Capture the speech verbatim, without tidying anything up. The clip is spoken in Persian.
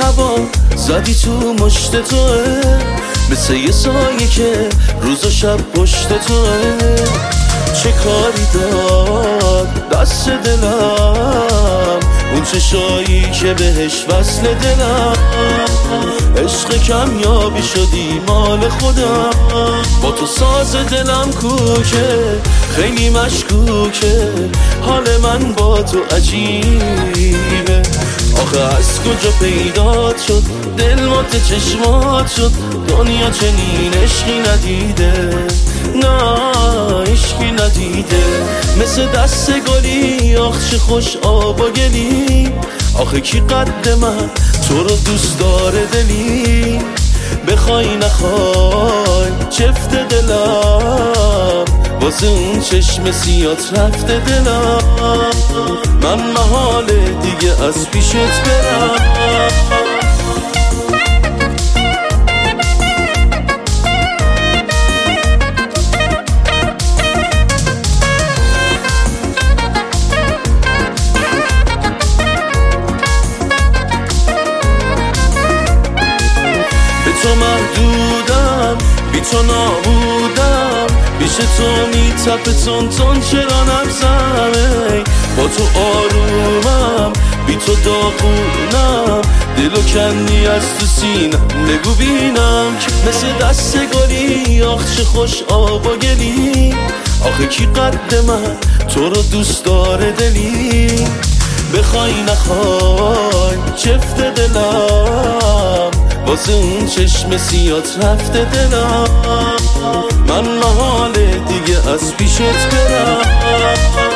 هوا زدی تو مشت توه، مثل یه سایه که روز و شب پشت توه. چه کاری داد دست دلم، اون چشایی که بهش وصل دلم. عشق کمیابی شدی مال خودم، با تو ساز دلم کوکه، خیلی مشکوکه. حال من با تو عجیبه، آخه از کجا پیدات شد دل مات چشمات شد. دنیا چنین عشقی ندیده، نه عشقی ندیده. مثل دست گلی آخ چه خوش آب و گلی. آخه کی قد من تو رو دوست داره دلی، بخوای نخوای چفت دلم، واسه اون چشم سیات رفته دلم. من محاله دیگه از پیشت برم. تو محدودم، بی تو نابودم، بیش تو میتپه تون تون چرا نبزمه. با تو آرومم، بی تو داغونم، دلو کندی از تو سینم. بگو بینم که مثل دست گلی آخ چه خوش آب و گلی. آخه کی قد من تو رو دوست داره دلی، بخوای نخوای چفت دلم، واسه اون چشم سیات رفته دلم. من محاله دیگه از پیشت برم.